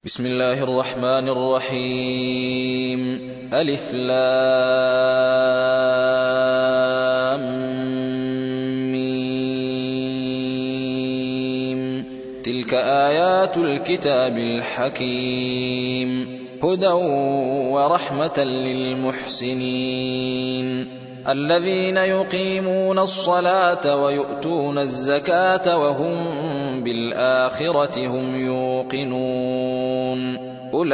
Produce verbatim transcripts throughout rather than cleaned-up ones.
بسم الله الرحمن الرحيم. ألف لام ميم. تلك آيات الكتاب الحكيم، هدى ورحمة للمحسنين الذين يقيمون الصلاة ويؤتون الزكاة وهم بالآخرة هم يوقنون.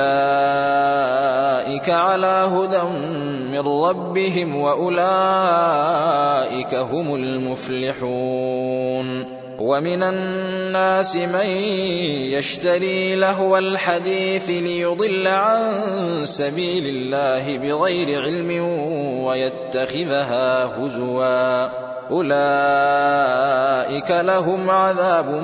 أولئك على هدى من ربهم وأولئك هم المفلحون. ومن الناس من يشتري لهو الحديث ليضل عن سبيل الله بغير علم ويتخذها هزوا، أولئك لهم عذاب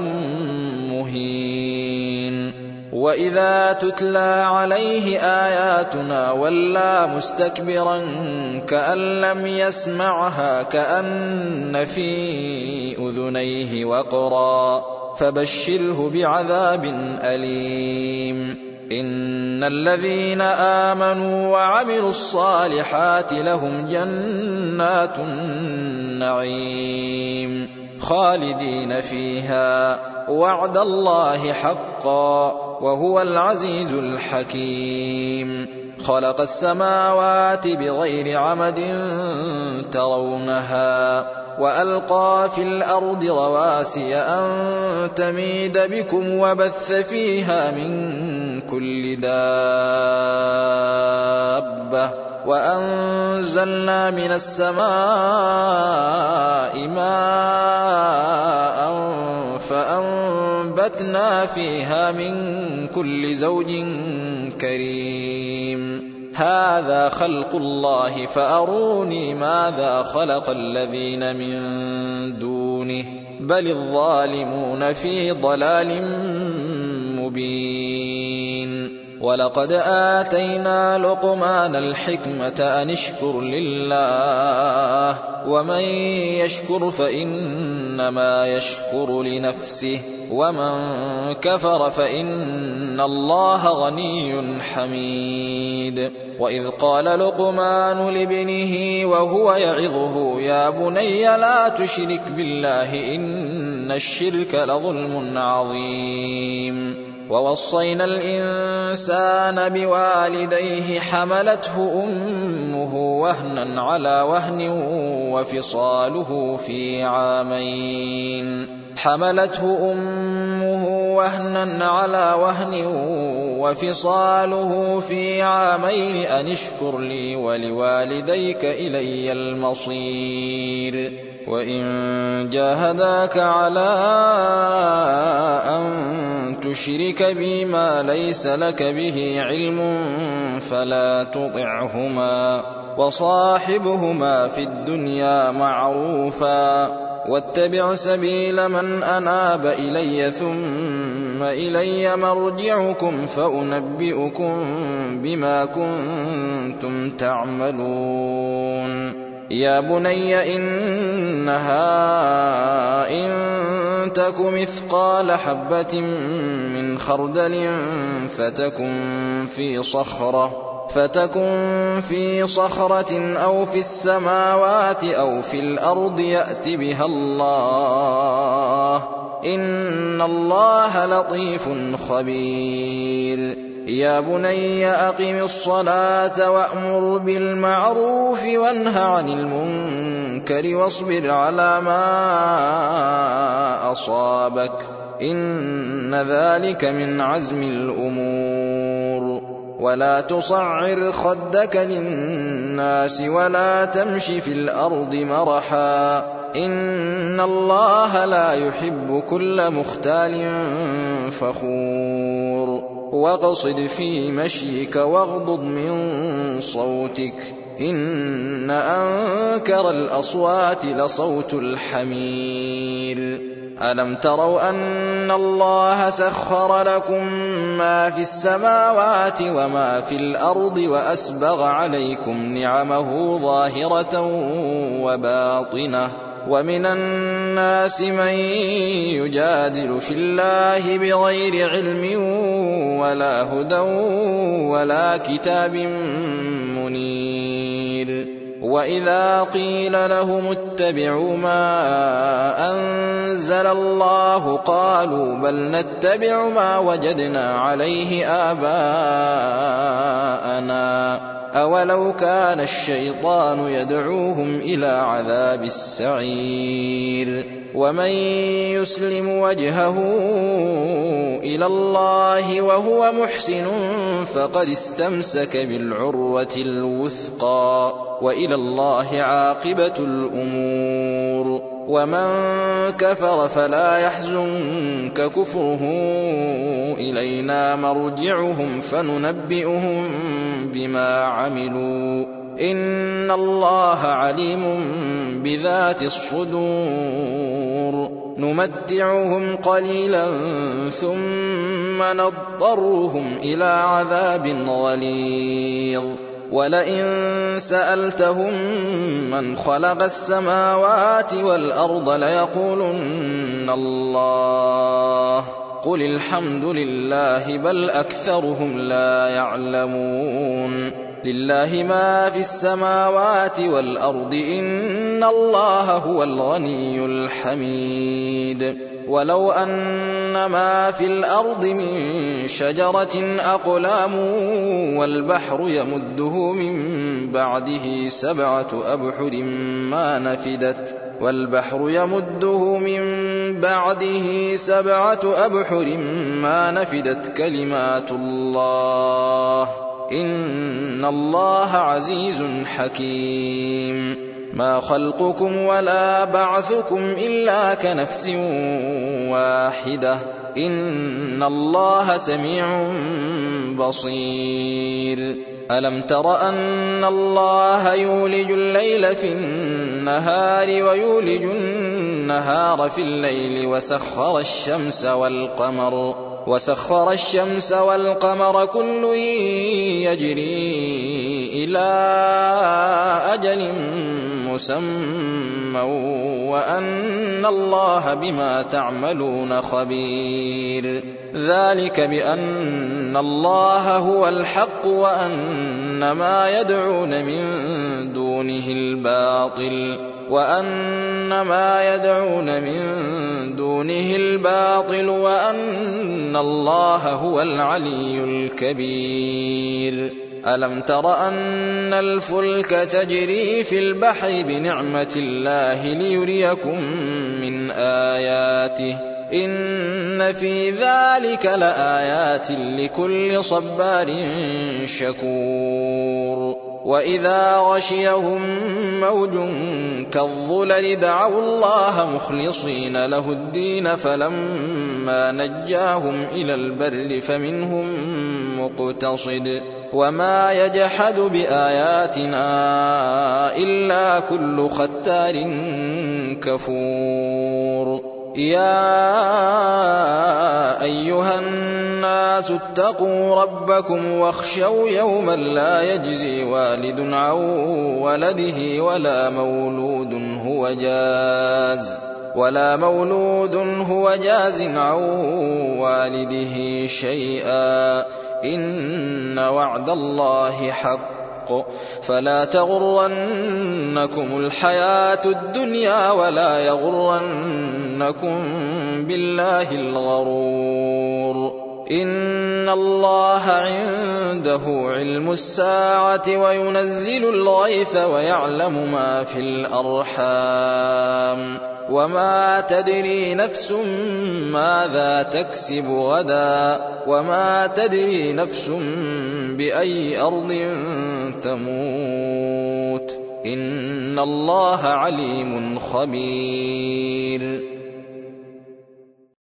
مهين. وإذا تتلى عليه آياتنا ولى مستكبرا كأن لم يسمعها كأن في أذنيه وقرا، فبشره بعذاب أليم. إن الذين آمنوا وعملوا الصالحات لهم جنات النعيم خالدين فيها، وعد الله حقا وهو العزيز الحكيم. خلق السماوات بغير عمد ترونها وألقى في الأرض رواسي أن تميد بكم وبث فيها من كل دابة، وأنزلنا من السماء ماء فأنبتنا فيها من كل زوج كريم. هذا خلق الله فأروني ماذا خلق الذين من دونه، بل الظالمون في ضلال مبين. ولقد آتينا لقمان الحكمة أن اشكر لله، ومن يشكر فإنما يشكر لنفسه، ومن كفر فإن الله غني حميد. وإذ قال لقمان لابنه وهو يعظه يا بني لا تشرك بالله إن الشرك لظلم عظيم. ووصينا الإنسان بوالديه حملته أمه وهنا على وهن وفصاله في عامين حملته أمه وهنا على وهن وفصاله في عامين أن اشكر لي ولوالديك إلي المصير. وإن جاهداك على أن تشرك بي ما ليس لك به علم فلا تطعهما، وصاحبهما في الدنيا معروفا، واتبع سبيل من أناب إلي ثم إلي مرجعكم فأنبئكم بما كنتم تعملون. يا بني إنها إن تك مثقال حبة من خردل فتكن في صخرة فتكن في صخرة أو في السماوات أو في الأرض يأت بها الله، إن الله لطيف خبير. يا بني أقم الصلاة وأمر بالمعروف وانه عن المنكر واصبر على ما أصابك، إن ذلك من عزم الأمور. ولا تصعر خدك للناس ولا تمش في الأرض مرحا، إن الله لا يحب كل مختال فخور. واقصد في مشيك واغضض من صوتك، إن أنكر الأصوات لصوت الحمير. ألم تروا أن الله سخر لكم ما في السماوات وما في الأرض وأسبغ عليكم نعمه ظاهرة وباطنة ومن الناس من يجادل في الله بغير علم ولا هدى ولا كتاب منير. وإذا قيل لهم اتبعوا ما أنزل الله قالوا بل نتبع ما وجدنا عليه آباءنا أولو كان الشيطان يدعوهم إلى عذاب السعير. ومن يسلم وجهه إلى الله وهو محسن فقد استمسك بالعروة الوثقى وإلى الله عاقبة الأمور. ومن كفر فلا يحزنك كفره إلينا مرجعهم فننبئهم بما عملوا إن الله عليم بذات الصدور. نمتعهم قليلا ثم نضطرهم إلى عذاب غليظ. ولئن سألتهم من خلق السماوات والأرض ليقولن الله قل الحمد لله بل أكثرهم لا يعلمون. لله ما في السماوات والأرض إن الله هو الغني الحميد. ولو أن ما في الأرض من شجرة أقلام والبحر يمده من بعده سبعة أبحر ما نفدت والبحر يمده من بعده سبعة أبحر ما نفدت كلمات الله إن الله عزيز حكيم. ما خلقكم ولا بعثكم إلا كنفس واحدة إن الله سميع بصير. ألم تر أن الله يولج الليل في النهار ويولج النهار في الليل وسخر الشمس والقمر وسخر الشمس والقمر كل يجري إلى أجل مسمى وأن الله بما تعملون خبير. ذلك بأن الله هو الحق وأن ما يدعون من دونه الباطل وأن ما يدعون من دونه الباطل وأن الله هو العلي الكبير. ألم تر أن الفلك تجري في البحر بنعمة الله ليريكم من آياته إن في ذلك لآيات لكل صبار شكور. وإذا غشيهم موج كالظلل دعوا الله مخلصين له الدين فلما نجاهم إلى البر فمنهم مقتصد وما يجحد بآياتنا إلا كل ختار كفور. يا أيها الناس اتقوا ربكم واخشوا يوما لا يجزي والد عن ولده ولا مولود هو جاز ولا مولود هو جاز عن والده شيئا إن وعد الله حق فلا تغرنكم الحياة الدنيا ولا يغرنكم بالله الغرور. إن الله عنده علم الساعة وينزل الغيث ويعلم ما في الأرحام وما تدري نفس ماذا تكسب غدا وما تدري نفس بأي أرض تموت إن الله عليم خبير.